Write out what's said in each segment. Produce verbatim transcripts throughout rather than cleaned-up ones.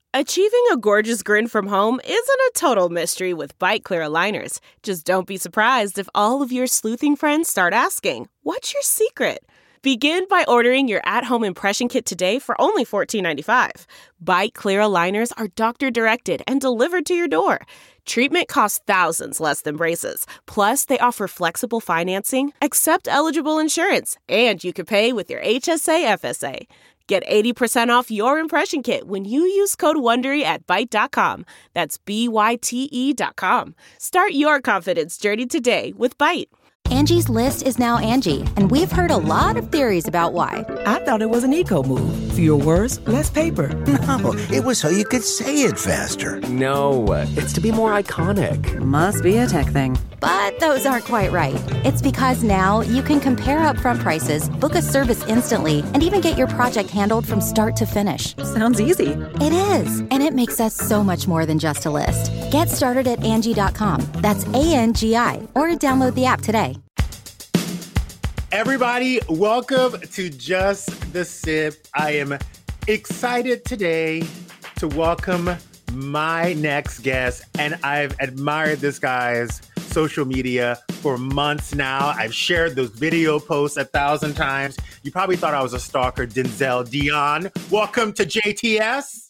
Achieving a gorgeous grin from home isn't a total mystery with Byte Clear aligners. Just don't be surprised if all of your sleuthing friends start asking, "What's your secret?" Begin by ordering your at-home impression kit today for only fourteen ninety-five. Byte Clear aligners are doctor-directed and delivered to your door. Treatment costs thousands less than braces. Plus, they offer flexible financing, accept eligible insurance, and you can pay with your H S A F S A. Get eighty percent off your impression kit when you use code WONDERY at byte dot com. That's B Y T E dot com. Start your confidence journey today with Byte. Angie's List is now Angie, and we've heard a lot of theories about why. I thought it was an eco move. Fewer words, less paper. No, it was so you could say it faster. No, it's to be more iconic. Must be a tech thing. But those aren't quite right. It's because now you can compare upfront prices, book a service instantly, and even get your project handled from start to finish. Sounds easy. It is, and it makes us so much more than just a list. Get started at Angie dot com. That's A N G I, or download the app today. Everybody, welcome to Just the Sip. I am excited today to welcome my next guest, and I've admired this guy's social media for months now. I've shared those video posts a thousand times. You probably thought I was a stalker, Denzel Dion. Welcome to J T S.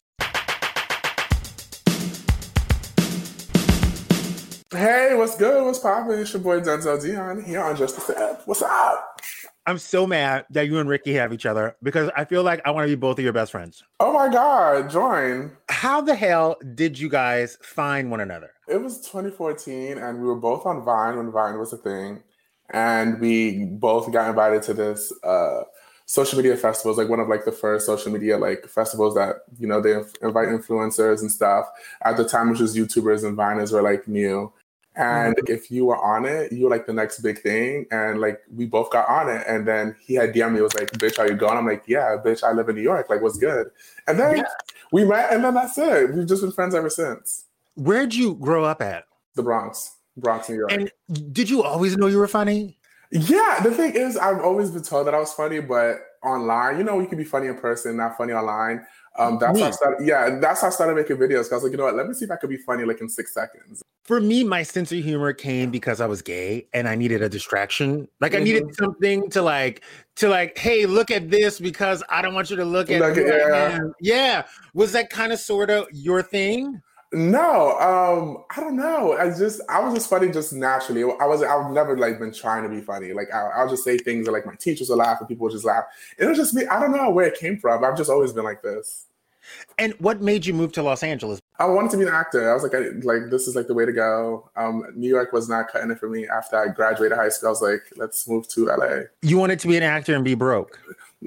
Hey, what's good? What's poppin'? It's your boy Denzel Dion here on Just the Sip. What's up? I'm so mad that you and Ricky have each other because I feel like I want to be both of your best friends. Oh my God, join. How the hell did you guys find one another? It was twenty fourteen and we were both on Vine when Vine was a thing. And we both got invited to this uh, social media festival. It was like one of like the first social media like festivals that, you know, they invite influencers and stuff. At the time, which was YouTubers and Viners were like new. And mm-hmm. if you were on it, you were like the next big thing. And like, we both got on it. And then he had D M'd me, was like, "Bitch, are you going?" I'm like, "Yeah, bitch, I live in New York. Like, what's good?" And then yeah. we met, and then that's it. We've just been friends ever since. Where'd you grow up at? The Bronx, Bronx, New York. And did you always know you were funny? Yeah, the thing is, I've always been told that I was funny, but online, you know, you can be funny in person, not funny online. Um, that's me. how I started. Yeah, that's how I started making videos. Cause I was like, you know what? Let me see if I could be funny like in six seconds. For me, my sense of humor came because I was gay and I needed a distraction. Like mm-hmm. I needed something to like, to like, hey, look at this because I don't want you to look at like, it. Yeah. yeah. Was that kind of sort of your thing? No, um, I don't know. I just, I was just funny just naturally. I was, I've never like been trying to be funny. Like I, I'll just say things that like my teachers will laugh and people will just laugh. It was just me. I don't know where it came from. I've just always been like this. And what made you move to Los Angeles? I wanted to be an actor. I was like, I, like this is like the way to go. Um, New York was not cutting it for me. After I graduated high school, I was like, let's move to L A. You wanted to be an actor and be broke?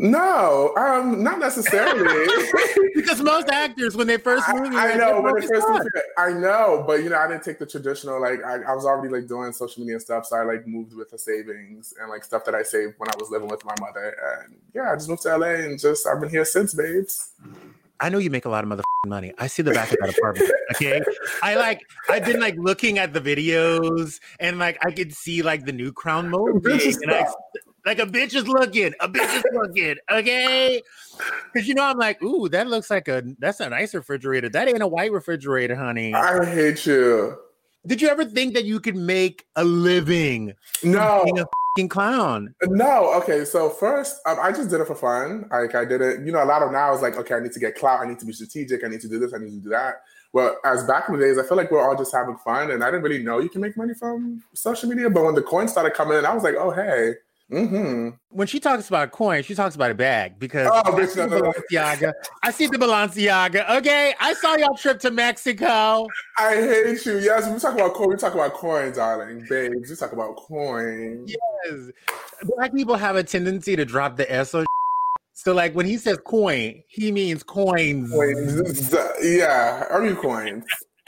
No, um, not necessarily. Because most actors, when they first move, I, I know when they first moved, I know, but you know, I didn't take the traditional. Like, I, I was already like doing social media and stuff, so I like moved with the savings and like stuff that I saved when I was living with my mother. And yeah, I just moved to L A and just I've been here since, babes. I know you make a lot of motherfucking money. I see the back of that apartment. Okay, I like. I've been like looking at the videos and like I could see like the new Crown movie. And I, like a bitch is looking. A bitch is looking. Okay, because you know I'm like, ooh, that looks like a that's a nice refrigerator. That ain't a white refrigerator, honey. I hate you. Did you ever think that you could make a living? No. Being a fucking clown? No. Okay. So first, um, I just did it for fun. Like I did it. You know, a lot of now is like, okay, I need to get clout. I need to be strategic. I need to do this. I need to do that. Well, as back in the days, I feel like we're all just having fun, and I didn't really know you can make money from social media. But when the coins started coming in, I was like, oh hey. Mm-hmm. When she talks about coin, she talks about a bag because oh, I, bitch, see no, the no, Balenciaga. I see the Balenciaga. Okay, I saw y'all trip to Mexico. I hate you. Yes, we talk about coin. We talk about coins, darling, babes. We talk about coin. Yes, Black people have a tendency to drop the S on. So, like when he says coin, he means coins. Coins. Yeah, are you coins?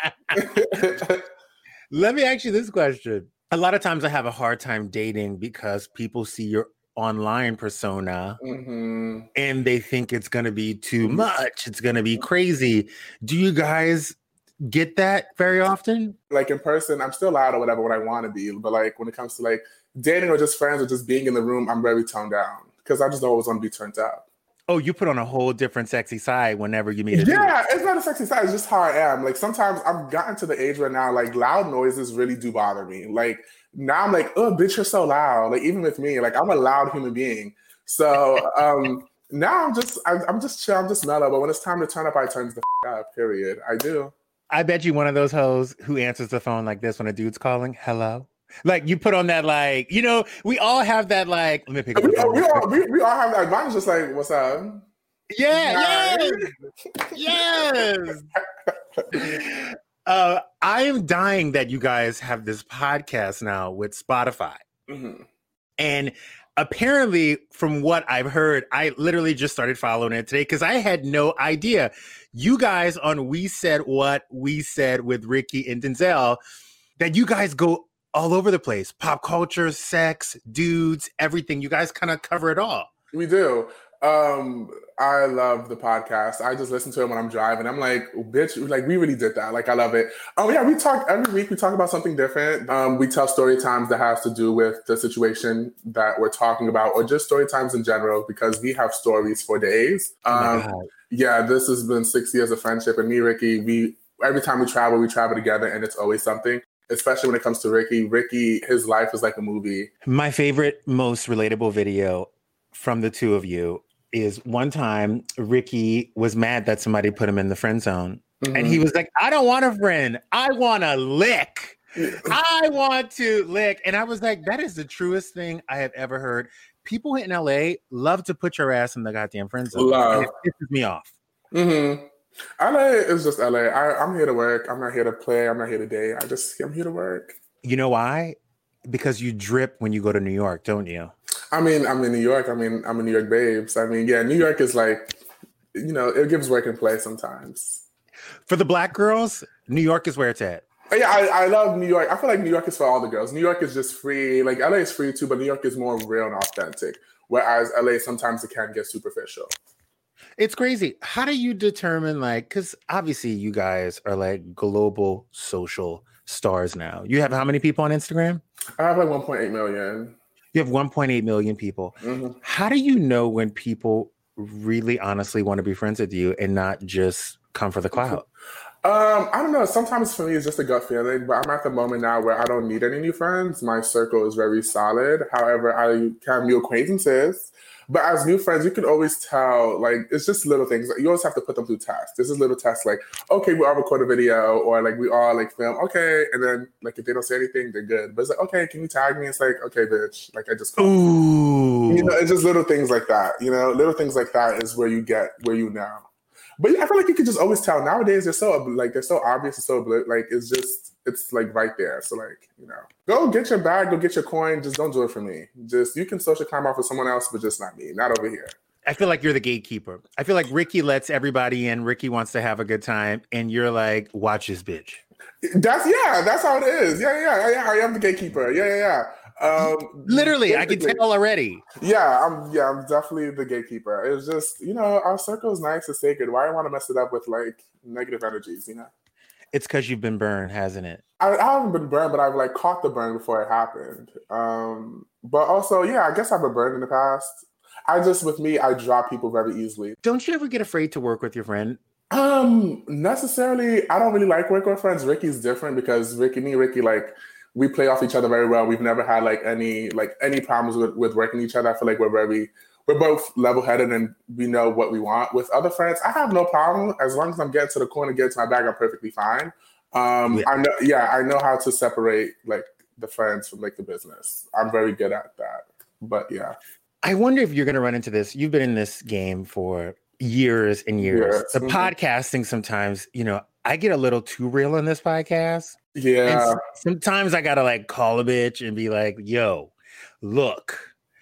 Let me ask you this question. A lot of times I have a hard time dating because people see your online persona mm-hmm. and they think it's going to be too much. It's going to be crazy. Do you guys get that very often? Like in person, I'm still loud or whatever when I want to be. But like when it comes to like dating or just friends or just being in the room, I'm very toned down because I just always want to be turned up. Oh, you put on a whole different sexy side whenever you meet a Yeah, dude. it's not a sexy side. It's just how I am. Like sometimes I've gotten to the age where now, like loud noises really do bother me. Like now I'm like, oh, bitch, you're so loud. Like even with me, like I'm a loud human being. So um, now I'm just, I'm, I'm just chill. I'm just mellow. But when it's time to turn up, I turn the f- up. Period. I do. I bet you one of those hoes who answers the phone like this when a dude's calling. Hello. Like you put on that, like, you know, we all have that, like, let me pick up We, the phone. we, all, we, we all have that. Mine's just like, what's up? Yeah, yes, yes. uh, I am dying that you guys have this podcast now with Spotify. Mm-hmm. And apparently, from what I've heard, I literally just started following it today because I had no idea. You guys on We Said What We Said with Ricky and Denzel, that you guys go all over the place. Pop culture, sex, dudes, everything. You guys kind of cover it all. We do. Um, I love the podcast. I just listen to it when I'm driving. I'm like, bitch, like we really did that. Like I love it. Oh yeah, we talk every week. We talk about something different. Um, we tell story times that has to do with the situation that we're talking about, or just story times in general, because we have stories for days. Um, oh yeah, this has been six years of friendship, and me, Ricky, we every time we travel, we travel together, and it's always something. Especially when it comes to Ricky. Ricky, his life is like a movie. My favorite, most relatable video from the two of you is one time Ricky was mad that somebody put him in the friend zone. Mm-hmm. And he was like, I don't want a friend. I want to lick. I want to lick. And I was like, that is the truest thing I have ever heard. People in L A love to put your ass in the goddamn friend zone. Love. And it pisses me off. Mm-hmm. L A is just L A. I, I'm here to work. I'm not here to play. I'm not here to date. I just, I'm here to work. You know why? Because you drip when you go to New York, don't you? I mean, I'm in New York. I mean, I'm a New York babes. I mean, yeah, New York is like, you know, it gives work and play sometimes. For the black girls, New York is where it's at. Yeah, I, I love New York. I feel like New York is for all the girls. New York is just free. Like L A is free too, but New York is more real and authentic. Whereas L A, sometimes it can get superficial. It's crazy. How do you determine, like, because obviously you guys are like global social stars now. You have how many people on Instagram? I have like one point eight million. You have one point eight million people. Mm-hmm. How do you know when people really honestly want to be friends with you and not just come for the clout? Um, I don't know. Sometimes for me, it's just a gut feeling, but I'm at the moment now where I don't need any new friends. My circle is very solid. However, I have new acquaintances. But as new friends, you can always tell, like, it's just little things. You always have to put them through tests. This is little tests like, okay, we all record a video, or like we all like film, okay. And then like if they don't say anything, they're good. But it's like, okay, can you tag me? It's like, okay, bitch. Like I just called. Ooh. You know, it's just little things like that. You know, little things like that is where you get, where you know. But I feel like you can just always tell. Nowadays, they're so like they're so obvious and so like it's just it's like right there. So like you know, go get your bag, go get your coin. Just don't do it for me. Just you can social climb off with someone else, but just not me, not over here. I feel like you're the gatekeeper. I feel like Ricky lets everybody in. Ricky wants to have a good time, and you're like, watch this bitch. That's yeah, that's how it is. Yeah, yeah, yeah. I am the gatekeeper. Yeah, yeah, yeah. Um, Literally, I can tell already. Yeah, I'm. Yeah, I'm definitely the gatekeeper. It's just you know our circle is nice and sacred. Why do I want to mess it up with like negative energies? You know, it's because you've been burned, hasn't it? I, I haven't been burned, but I've like caught the burn before it happened. Um, but also, yeah, I guess I've been burned in the past. I just with me, I drop people very easily. Don't you ever get afraid to work with your friend? Um, necessarily, I don't really like working with friends. Ricky's different because Ricky, me, Ricky, like. We play off each other very well. We've never had like any like any problems with, with working each other. I feel like we're very we're both level-headed and we know what we want. With other friends, I have no problem as long as I'm getting to the corner, getting to my bag. I'm perfectly fine. Um, yeah. I know, yeah, I know how to separate like the friends from like the business. I'm very good at that. But yeah, I wonder if you're going to run into this. You've been in this game for years and years. Yes. The Mm-hmm. podcasting sometimes, you know, I get a little too real on this podcast. Yeah. And sometimes I gotta like call a bitch and be like, yo, look,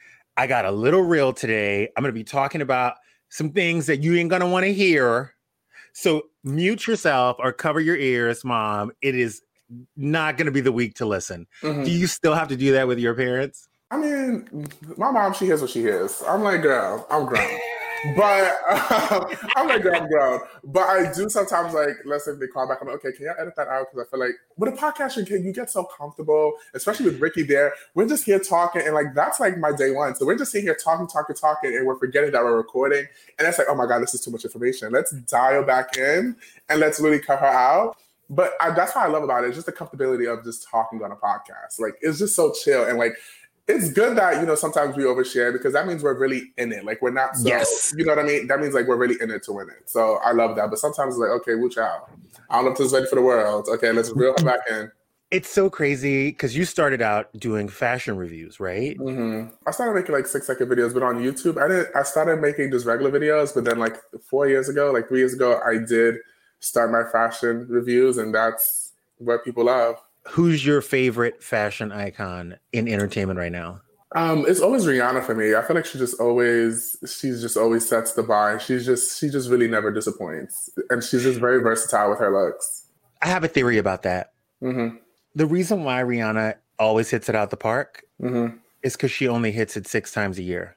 I got a little real today. I'm gonna be talking about some things that you ain't gonna want to hear. So mute yourself or cover your ears, mom. It is not gonna be the week to listen. Mm-hmm. Do you still have to do that with your parents? I mean, my mom, she hears what she hears. I'm like, girl, I'm grown. But um, I'm like, I'm grown. But I do sometimes like, let's say if they call back, I'm like, okay, can you edit that out? Because I feel like with a podcast, you can you get so comfortable, especially with Ricky there. We're just here talking, and like that's like my day one. So we're just sitting here talking, talking, talking, and we're forgetting that we're recording. And it's like, oh my God, this is too much information. Let's dial back in and let's really cut her out. But I, that's what I love about it. It's just the comfortability of just talking on a podcast. Like, it's just so chill. And like, it's good that, you know, sometimes we overshare because that means we're really in it. Like, we're not so, yes. you know what I mean? That means like we're really in it to win it. So I love that. But sometimes it's like, okay, woo chow. I don't know if this is ready for the world. Okay, let's reel her back in. It's so crazy because you started out doing fashion reviews, right? Mm-hmm. I started making like six second videos, but on YouTube, I didn't. I started making just regular videos, but then like four years ago, like three years ago, I did start my fashion reviews, and that's what people love. Who's your favorite fashion icon in entertainment right now? Um, it's always Rihanna for me. I feel like she just always, she's just always sets the bar. She's just, she just really never disappoints, and she's just very versatile with her looks. I have a theory about that. Mm-hmm. The reason why Rihanna always hits it out the park mm-hmm. is because she only hits it six times a year.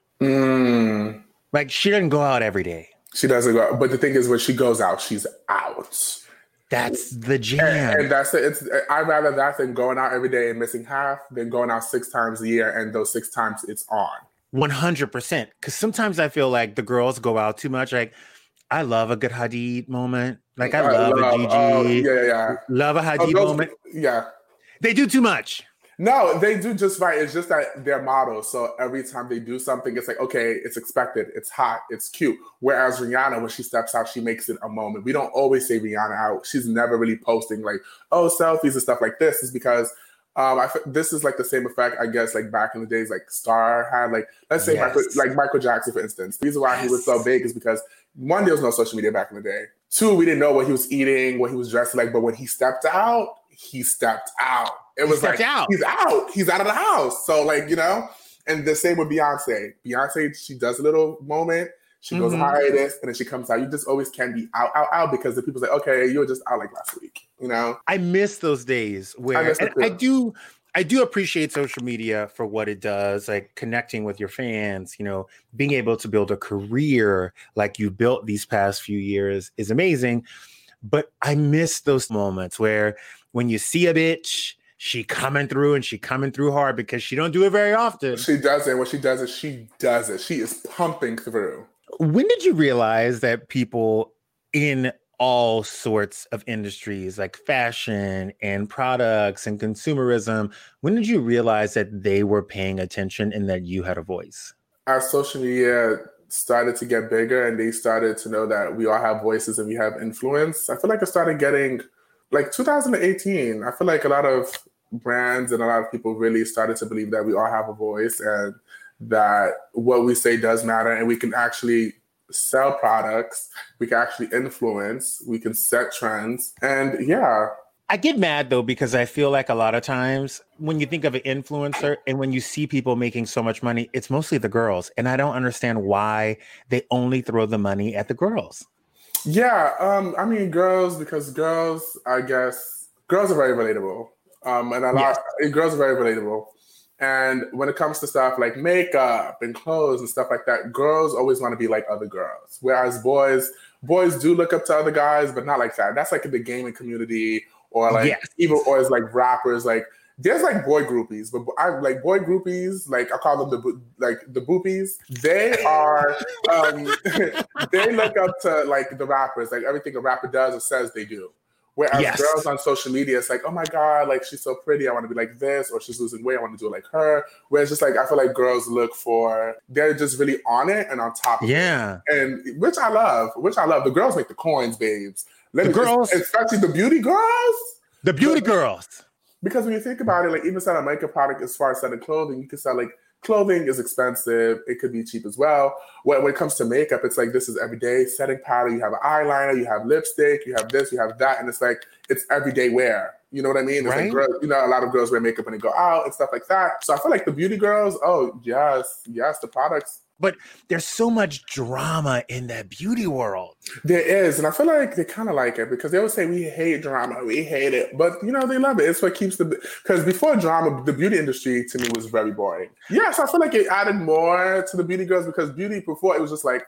Mm. Like, she doesn't go out every day. She doesn't go out. But the thing is, when she goes out, she's out. That's the jam. And, and that's it. It's, I'd rather that than going out every day and missing half than going out six times a year and those six times it's on. one hundred percent. Because sometimes I feel like the girls go out too much. Like, I love a good Hadid moment. Like, I, I love, love a Gigi. Oh, yeah, yeah. Love a Hadid oh, those, moment. Yeah. They do too much. No, they do just right. It's just that they're models. So every time they do something, it's like, okay, it's expected. It's hot. It's cute. Whereas Rihanna, when she steps out, she makes it a moment. We don't always say Rihanna out. She's never really posting like, oh, selfies and stuff like this. Is because um, I this is like the same effect, I guess, like back in the days, like Star had like, let's say yes. Michael, like Michael Jackson, for instance. The reason why yes. he was so big is because one, there was no social media back in the day. Two, we didn't know what he was eating, what he was dressed like. But when he stepped out, he stepped out. It was like, out. he's out. He's out of the house. So, like, you know, and the same with Beyonce. Beyonce, she does a little moment. She goes mm-hmm. hiatus, and then she comes out. You just always can be out, out, out because the people say, okay, you were just out like last week, you know? I miss those days where I, and I do I do appreciate social media for what it does, like connecting with your fans, you know, being able to build a career like you built these past few years is amazing. But I miss those moments where when you see a bitch, she coming through and she coming through hard because she don't do it very often. She doesn't. When she does it, she does it. She is pumping through. When did you realize that people in all sorts of industries like fashion and products and consumerism, when did you realize that they were paying attention and that you had a voice? As social media started to get bigger and they started to know that we all have voices and we have influence, I feel like it started getting like two thousand eighteen. I feel like a lot of brands and a lot of people really started to believe that we all have a voice and that what we say does matter and we can actually sell products, we can actually influence, we can set trends. And yeah. I get mad though, because I feel like a lot of times when you think of an influencer and when you see people making so much money, it's mostly the girls. And I don't understand why they only throw the money at the girls. Yeah. Um, I mean, girls, because girls, I guess, girls are very relatable. Um, and a lot, yes. girls are very relatable. And when it comes to stuff like makeup and clothes and stuff like that, girls always want to be like other girls. Whereas boys, boys do look up to other guys, but not like that. That's like in the gaming community or like yes. even or as like rappers. Like there's like boy groupies, but I like boy groupies. Like I call them the like the boopies. They are um, they look up to like the rappers. Like everything a rapper does or says, they do. Whereas yes. girls on social media, it's like, oh my God, like she's so pretty, I want to be like this, or she's losing weight, I want to do it like her. Whereas just like, I feel like girls look for, they're just really on it and on top of yeah. it. And which I love, which I love. The girls make the coins, babes. Let the me girls. Just, especially the beauty girls. The beauty but, girls. Because when you think about it, like even selling a makeup product as far as selling clothing, you can sell like, clothing is expensive. It could be cheap as well. When, when it comes to makeup, it's like this is everyday setting powder. You have an eyeliner, you have lipstick, you have this, you have that. And it's like, it's everyday wear. You know what I mean? It's right? like girls, you know, a lot of girls wear makeup when they go out and stuff like that. So I feel like the beauty girls, oh, yes, yes, the products. But there's so much drama in that beauty world. There is. And I feel like they kind of like it because they always say we hate drama, we hate it. But, you know, they love it. It's what keeps the... Because before drama, the beauty industry to me was very boring. Yes, I feel like it added more to the beauty girls because beauty before, it was just like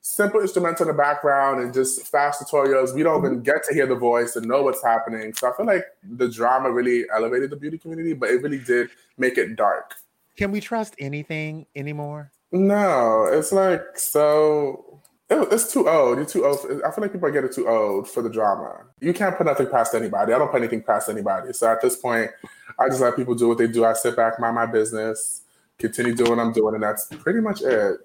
simple instrumental in the background and just fast tutorials. We don't even get to hear the voice and know what's happening. So I feel like the drama really elevated the beauty community, but it really did make it dark. Can we trust anything anymore? No, it's like, so it, it's too old. You're too old. For, I feel like people are getting too old for the drama. You can't put nothing past anybody. I don't put anything past anybody. So at this point, I just let people do what they do. I sit back, mind my business, continue doing what I'm doing, and that's pretty much it.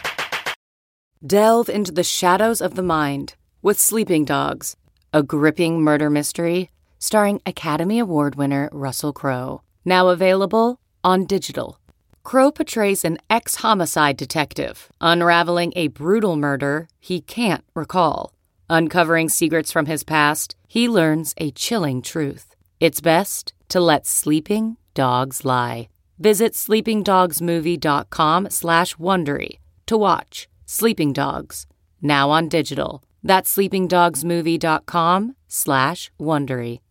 Delve into the shadows of the mind with Sleeping Dogs, a gripping murder mystery starring Academy Award winner Russell Crowe. Now available on digital. Crowe portrays an ex-homicide detective unraveling a brutal murder he can't recall. Uncovering secrets from his past, he learns a chilling truth. It's best to let sleeping dogs lie. Visit sleepingdogsmovie.com slash Wondery to watch Sleeping Dogs, now on digital. That's sleepingdogsmovie.com slash Wondery.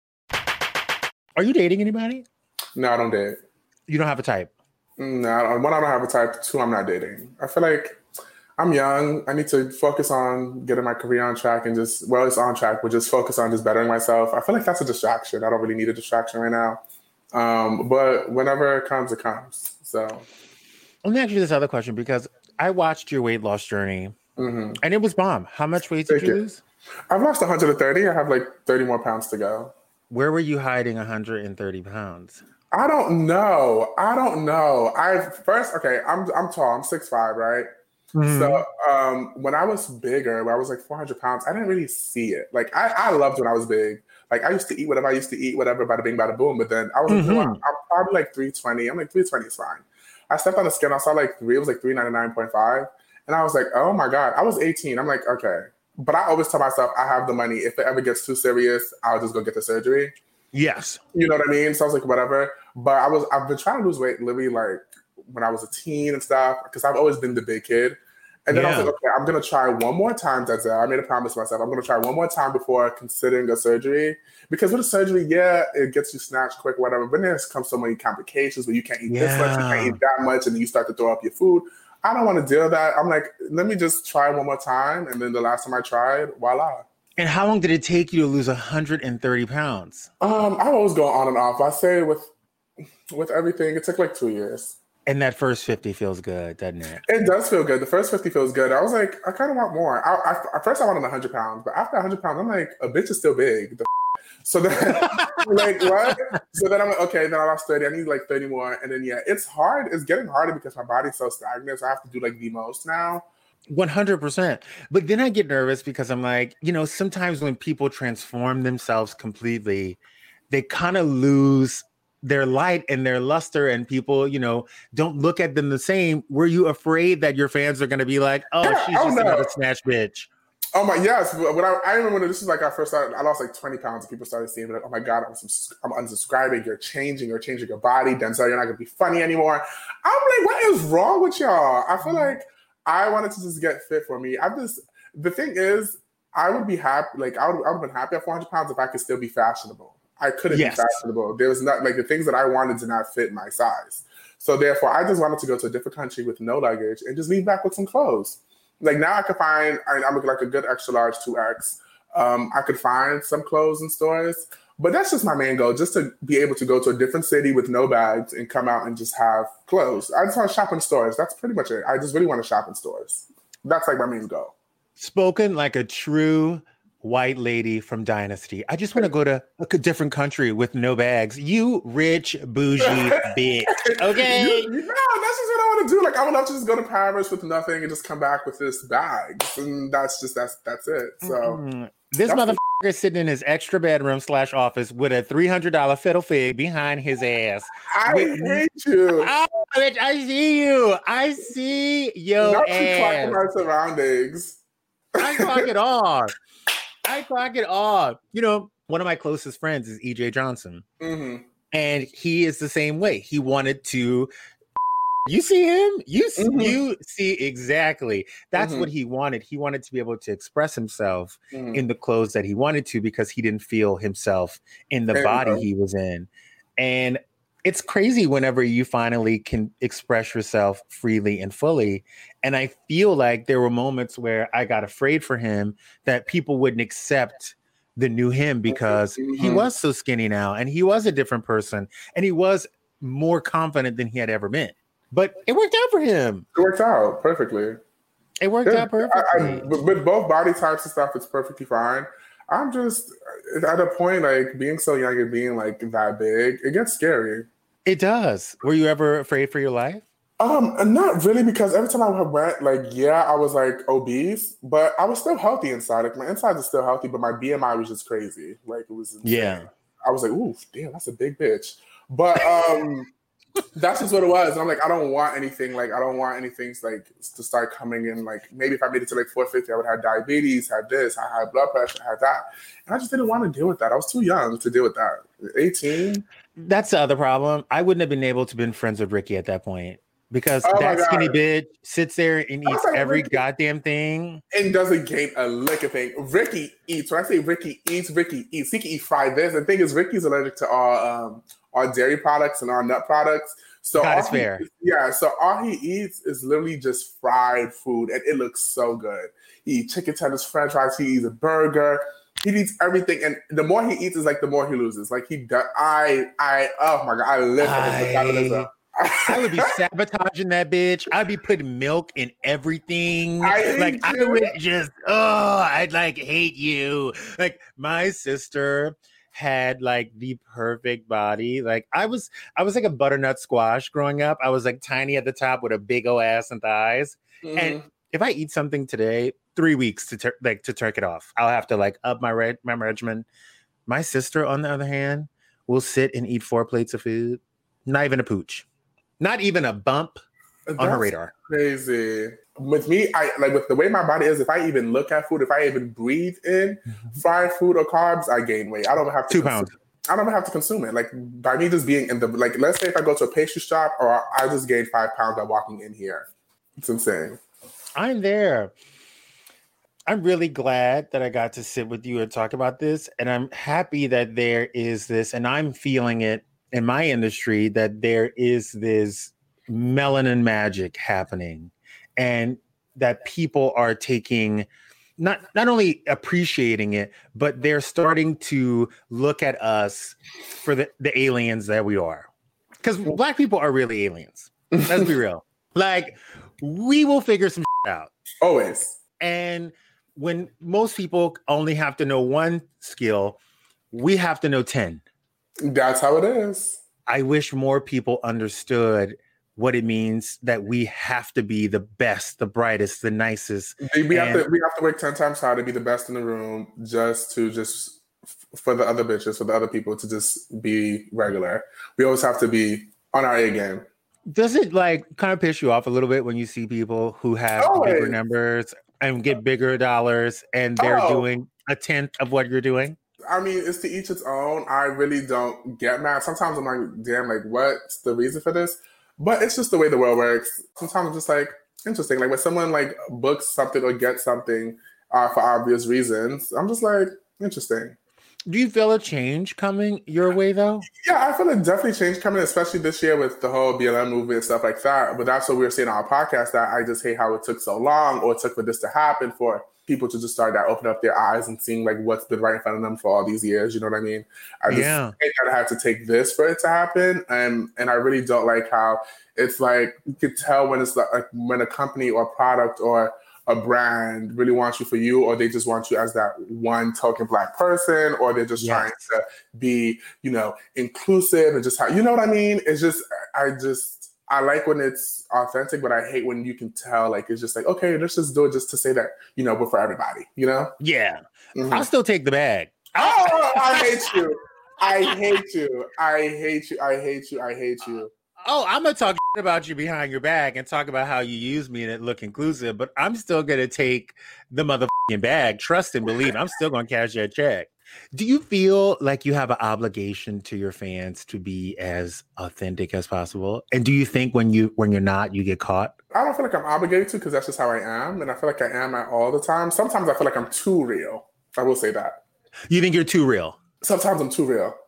Are you dating anybody? No, I don't date. You don't have a type? No, I don't- one, I don't have a type. Two, I'm not dating. I feel like I'm young. I need to focus on getting my career on track and just, well, it's on track, but just focus on just bettering myself. I feel like that's a distraction. I don't really need a distraction right now. Um, but whenever it comes, it comes. So let me ask you this other question, because I watched your weight loss journey mm-hmm. and it was bomb. How much weight did Thank you you. lose? I've lost one hundred thirty. I have like thirty more pounds to go. Where were you hiding one hundred thirty pounds? I don't know. I don't know. I first, okay, I'm I'm tall. I'm six five, right? Mm-hmm. So um, when I was bigger, when I was like four hundred pounds, I didn't really see it. Like I, I loved when I was big. Like I used to eat whatever I used to eat, whatever, bada bing, bada boom. But then I was like, mm-hmm. I'm probably like three twenty. I'm like, three twenty is fine. I stepped on the scale. I saw like three. It was like three ninety-nine point five. And I was like, oh my God. I was eighteen. I'm like, okay. But I always tell myself I have the money. If it ever gets too serious, I'll just go get the surgery. Yes. You know what I mean? So I was like, whatever. But I was, I've been trying to lose weight literally like when I was a teen and stuff, because I've always been the big kid. And then yeah. I was like, okay, I'm going to try one more time. That's it. I made a promise to myself. I'm going to try one more time before considering a surgery. Because with a surgery, yeah, it gets you snatched quick, whatever. But then there comes so many complications where you can't eat yeah. this much, you can't eat that much, and then you start to throw up your food. I don't want to deal with that. I'm like, let me just try one more time. And then the last time I tried, voila. And how long did it take you to lose one hundred thirty pounds? Um, I always go on and off. I say with with everything, it took like two years. And that first fifty feels good, doesn't it? It does feel good. The first fifty feels good. I was like, I kind of want more. I, I, at first, I wanted one hundred pounds. But after one hundred pounds, I'm like, a bitch is still big. The so then, like, what? So then I'm like, okay, then I lost thirty. I need like thirty more. And then, yeah, it's hard. It's getting harder because my body's so stagnant. So I have to do like the most now. one hundred percent. But then I get nervous because I'm like, you know, sometimes when people transform themselves completely, they kind of lose their light and their luster, and people, you know, don't look at them the same. Were you afraid that your fans are going to be like, oh, yeah, she's oh, just no. another snatch bitch? Oh my, yes. When I, I remember when this is like our first started, I lost like twenty pounds and people started seeing me like, oh my God, I'm, I'm unsubscribing. You're changing. You're changing your body. Denzel, you're not going to be funny anymore. I'm like, what is wrong with y'all? I feel like I wanted to just get fit for me. I'm just, the thing is, I would be happy, like I would, I would have been happy at four hundred pounds if I could still be fashionable. I couldn't yes. be fashionable. There was not, like the things that I wanted did not fit my size. So therefore, I just wanted to go to a different country with no luggage and just leave back with some clothes. Like now I could find, I, I'm like a good extra large two X. Um, I could find some clothes in stores, but that's just my main goal, just to be able to go to a different city with no bags and come out and just have clothes. I just want to shop in stores. That's pretty much it. I just really want to shop in stores. That's like my main goal. Spoken like a true white lady from Dynasty. I just want to go to a different country with no bags. You rich, bougie bitch. Okay? You, you know, that's just what I want to do. Like, I would love to just go to Paris with nothing and just come back with this bag. And that's just, that's that's it. So mm-hmm. This motherfucker the- is sitting in his extra bedroom slash office with a three hundred dollars fiddle fig behind his ass. I with, hate you. Oh, bitch, I see you. I see your Not ass. too clock my surroundings. I clock it off. I clock it off. You know, one of my closest friends is E J Johnson. Mm-hmm. And he is the same way. He wanted to, you see him? You, mm-hmm. you see exactly. That's mm-hmm. what he wanted. He wanted to be able to express himself mm-hmm. in the clothes that he wanted to because he didn't feel himself in the there body he was in. And it's crazy whenever you finally can express yourself freely and fully. And I feel like there were moments where I got afraid for him that people wouldn't accept the new him because mm-hmm. he was so skinny now and he was a different person and he was more confident than he had ever been. But it worked out for him. It worked out perfectly. It worked yeah, out perfectly. I, I, with both body types and stuff, it's perfectly fine. I'm just at a point, like, being so young and being, like, that big, it gets scary. It does. Were you ever afraid for your life? Um, not really, because every time I went, like, yeah, I was, like, obese, but I was still healthy inside. Like, my insides are still healthy, but my B M I was just crazy. Like, it was insane. Yeah. I was like, ooh, damn, that's a big bitch. But, um... that's just what it was. And I'm like, I don't want anything. Like, I don't want anything like to start coming in. Like, maybe if I made it to like four fifty, I would have diabetes, had this, I had blood pressure, had that. And I just didn't want to deal with that. I was too young to deal with that. eighteen. That's the other problem. I wouldn't have been able to been friends with Ricky at that point because oh that skinny bitch sits there and eats like, every Ricky, goddamn thing. And doesn't gain a lick of thing. Ricky eats. When I say Ricky eats, Ricky eats. He can eat fried this. The thing is, Ricky's allergic to all um, our dairy products and our nut products. So God is he, fair. Yeah, so all he eats is literally just fried food, and it looks so good. He eats chicken tenders, french fries, he eats a burger, he eats everything, and the more he eats is like the more he loses. Like he does, I, I, oh my God, I live for his metabolism. I would be sabotaging that bitch. I'd be putting milk in everything. I like I you. would just, oh, I'd like hate you. Like my sister had like the perfect body. Like I was, I was like a butternut squash growing up. I was like tiny at the top with a big old ass and thighs. Mm-hmm. And if I eat something today, three weeks to tur- like to turk it off. I'll have to like up my re- my regimen. My sister, on the other hand, will sit and eat four plates of food. Not even a pooch. Not even a bump That's on her radar. Crazy. With me, I like with the way my body is, if I even look at food, if I even breathe in mm-hmm. fried food or carbs, I gain weight. I don't have to two consume, pounds. I don't have to consume it. Like by me just being in the like, let's say if I go to a pastry shop, or I just gain five pounds by walking in here. It's insane. I'm there. I'm really glad that I got to sit with you and talk about this, and I'm happy that there is this, and I'm feeling it in my industry that there is this melanin magic happening. And that people are taking, not not only appreciating it, but they're starting to look at us for the, the aliens that we are. Because Black people are really aliens. Let's be real. Like, we will figure some shit out. Always. And when most people only have to know one skill, we have to know ten. That's how it is. I wish more people understood what it means that we have to be the best, the brightest, the nicest. We have and, to we have to work ten times harder to be the best in the room just to just for the other bitches, for the other people to just be regular. We always have to be on our A game. Does it like kind of piss you off a little bit when you see people who have Always. bigger numbers and get bigger dollars and they're oh. doing a tenth of what you're doing? I mean, it's to each its own. I really don't get mad. Sometimes I'm like, damn, like what's the reason for this? But it's just the way the world works. Sometimes I'm just like, interesting. Like when someone like books something or gets something uh, for obvious reasons, I'm just like, interesting. Do you feel a change coming your way though? Yeah, I feel a definitely change coming, especially this year with the whole B L M movement and stuff like that. But that's what we were saying on our podcast, that I just hate how it took so long, or it took for this to happen, for people to just start to open up their eyes and seeing like what's been right in front of them for all these years. You know what I mean? I just yeah. hate that I had to take this for it to happen. And and I really don't like how it's like, you could tell when it's like, like when a company or product or a brand really wants you for you, or they just want you as that one token Black person, or they're just yes. trying to be, you know, inclusive and just how, you know what I mean? It's just, I just, I like when it's authentic, but I hate when you can tell, like, it's just like, okay, let's just do it just to say that, you know, but for everybody, you know? Yeah. Mm-hmm. I'll still take the bag. Oh, I hate you. I hate you. I hate you. I hate you. I hate you. Oh, I'm going to talk about you behind your back and talk about how you use me and it look inclusive, but I'm still going to take the motherfucking bag. Trust and believe. I'm still going to cash that check. Do you feel like you have an obligation to your fans to be as authentic as possible? And do you think when, you, when you're not, you get caught? I don't feel like I'm obligated to, because that's just how I am. And I feel like I am at all the time. Sometimes I feel like I'm too real. I will say that. You think you're too real? Sometimes I'm too real.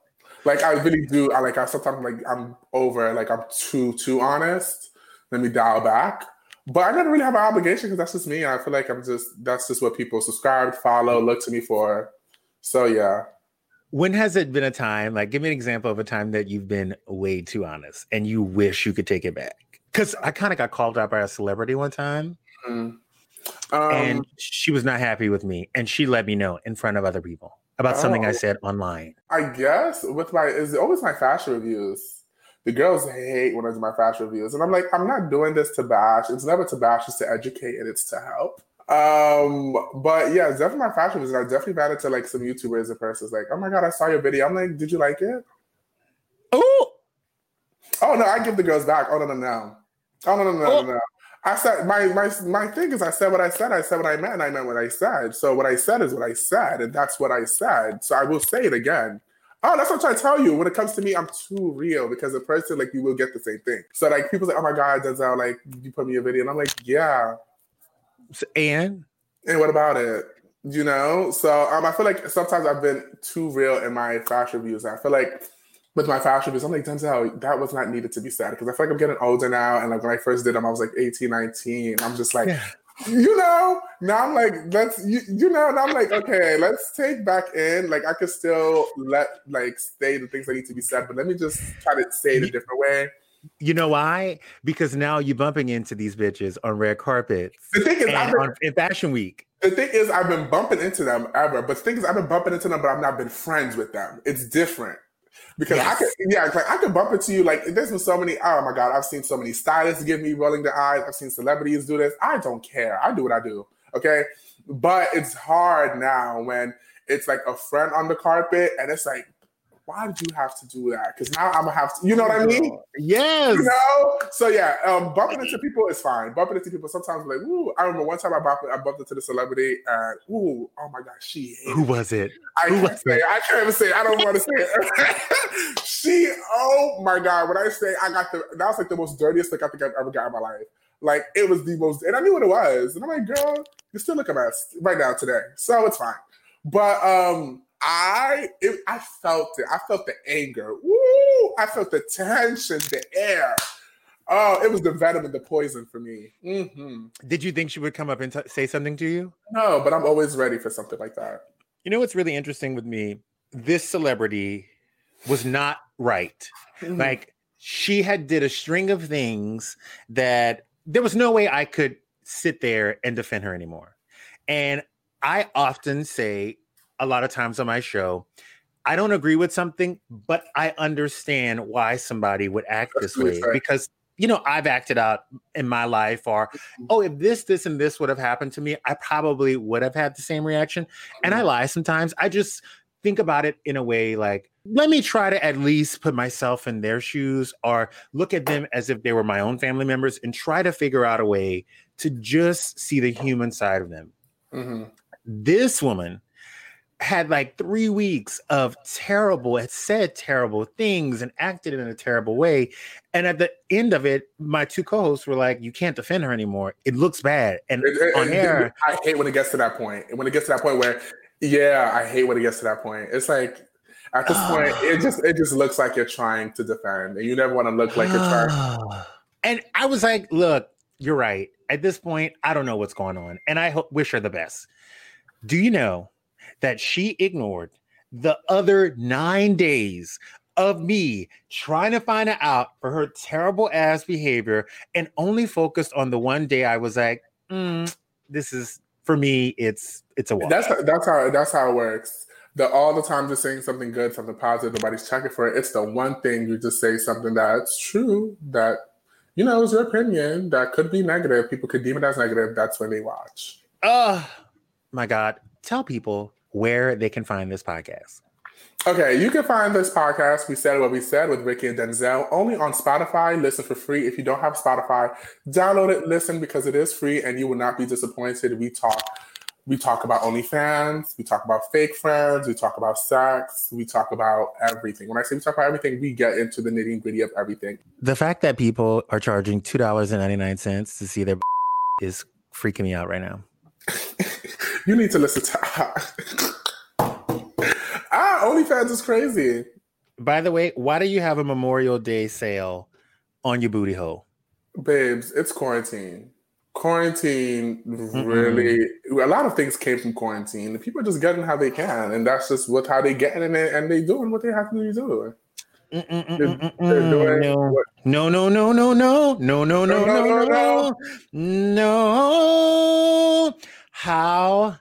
Like I really do. I like I sometimes like I'm over. Like I'm too too honest. Let me dial back. But I never really have an obligation because that's just me. I feel like I'm just that's just what people subscribe, follow, look to me for. So yeah. When has it been a time? Like, give me an example of a time that you've been way too honest and you wish you could take it back. Because I kind of got called out by a celebrity one time, mm. um, and she was not happy with me, and she let me know in front of other people about something oh, I said online. I guess with my it's always my fashion reviews. The girls hate when I do my fashion reviews, and I'm like, I'm not doing this to bash. It's never to bash. It's to educate, and it's to help. Um, but yeah, it's definitely my fashion reviews. And I definitely bad it to like some YouTubers and persons like, oh my god, I saw your video. I'm like, did you like it? Oh, oh no, I give the girls back. Oh no, no, no. Oh no, no, no, oh. no, no. I said my my my thing is I said what I said. I said what I meant, and I meant what I said. So what I said is what I said, and that's what I said. So I will say it again. Oh, that's what I'm trying to tell you. When it comes to me, I'm too real because a person like you will get the same thing. So like people say, oh my god, Denzel, like you put me a video, and I'm like, yeah. And and what about it? You know. So um, I feel like sometimes I've been too real in my fashion reviews. I feel like. With my fashion reviews, I'm like, Denzel, that was not needed to be said. Because I feel like I'm getting older now. And like when I first did them, I was like eighteen, nineteen. I'm just like, yeah. you know, now I'm like, let's, you, you know, and I'm like, okay, let's take back in. Like I could still let, like, say the things that need to be said, but let me just try to say it a different way. You know why? Because now you're bumping into these bitches on red carpets. The thing is, and been, on, in Fashion Week. The thing is, I've been bumping into them ever. But the thing is, I've been bumping into them, but I've not been friends with them. It's different. Because yes. I could, yeah, like I could bump into you. Like there's been so many. Oh my god, I've seen so many stylists give me rolling their eyes. I've seen celebrities do this. I don't care. I do what I do. Okay, but it's hard now when it's like a friend on the carpet, and it's like, why did you have to do that? Because now I'm gonna have to. You know what I mean? Yes. You know. So yeah, um, bumping into people is fine. Bumping into people sometimes like, ooh. I remember one time I bumped, I bumped into the celebrity, and ooh, oh my god, she. Who was it? I Who can't was say. it? It. I can't even say. It. I don't want to say it. She. Oh my god. When I say I got the, that was like the most dirtiest look I think I've ever got in my life. Like it was the most, and I knew what it was. And I'm like, girl, you still look a mess right now today, so it's fine. But um. I it, I felt it. I felt the anger. Woo! I felt the tension, the air. Oh, it was the venom and the poison for me. Mm-hmm. Did you think she would come up and t- say something to you? No, but I'm always ready for something like that. You know what's really interesting with me? This celebrity was not right. Mm-hmm. Like she had did a string of things that there was no way I could sit there and defend her anymore. And I often say, a lot of times on my show, I don't agree with something, but I understand why somebody would act That's this way. Fair. Because, you know, I've acted out in my life or, oh, if this, this, and this would have happened to me, I probably would have had the same reaction. And I lie sometimes. I just think about it in a way like, let me try to at least put myself in their shoes or look at them as if they were my own family members and try to figure out a way to just see the human side of them. Mm-hmm. This woman had like three weeks of terrible, had said terrible things and acted in a terrible way. And at the end of it, my two co-hosts were like, you can't defend her anymore. It looks bad. And it, it, on air. I hate when it gets to that point. When it gets to that point where, yeah, I hate when it gets to that point. It's like, at this point, it just it just looks like you're trying to defend. And you never want to look like you're trying. And I was like, look, you're right. At this point, I don't know what's going on. And I hope, wish her the best. Do you know that she ignored the other nine days of me trying to find her out for her terrible ass behavior and only focused on the one day I was like, mm, this is, for me, it's it's a wash. That's, that's, how, that's how it works. The, all the time just saying something good, something positive, nobody's checking for it. It's the one thing you just say something that's true, that, you know, is your opinion, that could be negative. People could deem it as negative. That's when they watch. Oh, my God. Tell people where they can find this podcast. Okay, you can find this podcast, We Said What We Said, with Ricky and Denzel, only on Spotify. Listen for free. If you don't have Spotify, download it, listen, because it is free and you will not be disappointed. We talk we talk about OnlyFans, we talk about fake friends, we talk about sex, we talk about everything. When I say we talk about everything, we get into the nitty-gritty of everything. The fact that people are charging two dollars and ninety-nine cents to see their is freaking me out right now. You need to listen to ah, OnlyFans is crazy. By the way, why do you have a Memorial Day sale on your booty hole? Babes, it's quarantine. Quarantine really, Mm-mm. a lot of things came from quarantine. People are just getting how they can, and that's just what how they getting in it, and they doing what they have to do. They're, they're doing no. What, no, no, no, no, no, no, no, no, no, no, no, no. How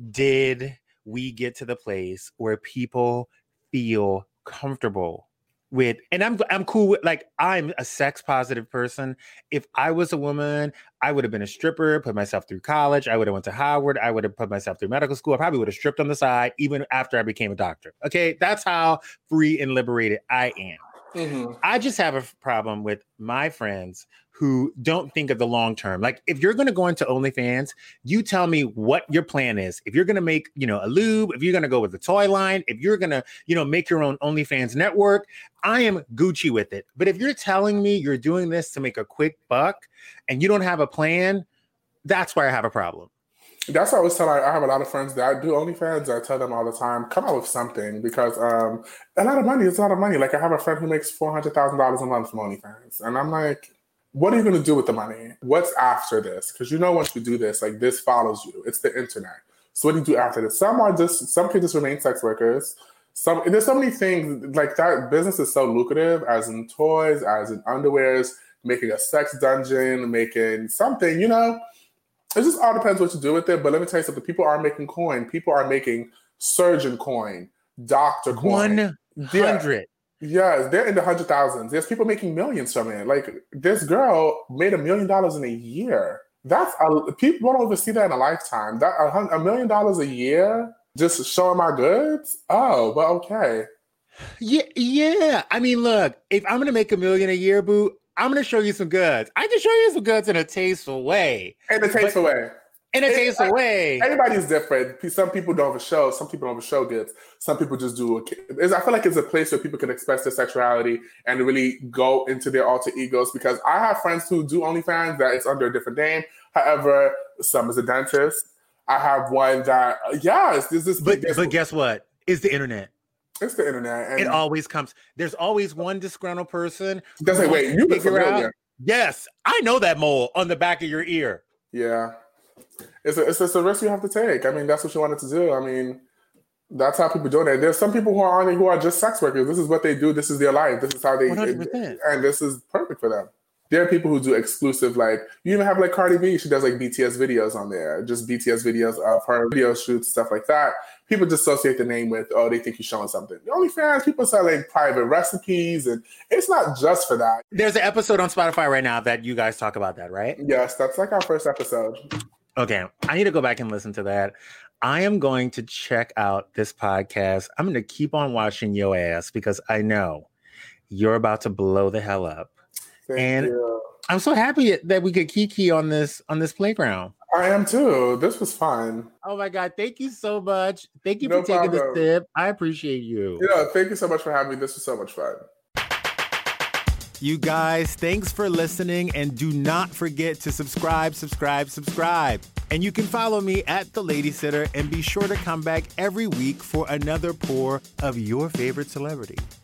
did we get to the place where people feel comfortable with, and I'm I'm cool with, like, I'm a sex positive person. If I was a woman, I would have been a stripper, put myself through college. I would have went to Howard. I would have put myself through medical school. I probably would have stripped on the side, even after I became a doctor. Okay, that's how free and liberated I am. Mm-hmm. I just have a problem with my friends who don't think of the long term. Like, if you're going to go into OnlyFans, you tell me what your plan is. If you're going to make, you know, a lube, if you're going to go with the toy line, if you're going to, you know, make your own OnlyFans network, I am Gucci with it. But if you're telling me you're doing this to make a quick buck and you don't have a plan, that's where I have a problem. That's what I was telling. I have a lot of friends that do OnlyFans. I tell them all the time, come out with something, because um, a lot of money is a lot of money. Like, I have a friend who makes four hundred thousand dollars a month from OnlyFans. And I'm like, what are you going to do with the money? What's after this? Because you know, once you do this, like, this follows you. It's the internet. So what do you do after this? Some are just, some can just remain sex workers. Some, there's so many things, like, that business is so lucrative, as in toys, as in underwears, making a sex dungeon, making something, you know? It just all depends what you do with it. But let me tell you something. People are making coin. People are making surgeon coin, doctor coin. one hundred. Yeah. Yes, they're in the hundred thousands. There's people making millions from it. Like, this girl made a million dollars in a year. That's a, people don't even see that in a lifetime. That a, a million dollars a year just showing my goods. Oh, but okay. Yeah, yeah. I mean, look, if I'm gonna make a million a year, boo, I'm going to show you some goods. I can show you some goods in a tasteful way. In a tasteful but, way. In a tasteful way. Everybody's different. Some people don't have a show. Some people don't have a show goods. Some people just do. A, I feel like it's a place where people can express their sexuality and really go into their alter egos, because I have friends who do OnlyFans that it's under a different name. However, some is a dentist. I have one that, yeah, it's, it's this. But, but guess what? It's the internet. It's the internet. And it always comes. There's always one disgruntled person. Does say, wait, you figure out? Yes, I know that mole on the back of your ear. Yeah, it's a, it's just a risk you have to take. I mean, that's what you wanted to do. I mean, that's how people do it. There's some people who are on it who are just sex workers. This is what they do. This is their life. This is how they. one hundred percent. And this is perfect for them. There are people who do exclusive, like, you even have like Cardi B. She does like B T S videos on there, just B T S videos of her video shoots, stuff like that. People just associate the name with, oh, they think you're showing something. The OnlyFans, people selling private recipes, and it's not just for that. There's an episode on Spotify right now that you guys talk about that, right? Yes, that's like our first episode. Okay, I need to go back and listen to that. I am going to check out this podcast. I'm going to keep on watching your ass, because I know you're about to blow the hell up. Thank and you. I'm so happy that we could kiki on this on this playground. I am too. This was fun. Oh my God. Thank you so much. Thank you no for taking problem. the sip. I appreciate you. Yeah, thank you so much for having me. This was so much fun. You guys, thanks for listening, and do not forget to subscribe, subscribe, subscribe. And you can follow me at The Lady Sitter, and be sure to come back every week for another pour of your favorite celebrity.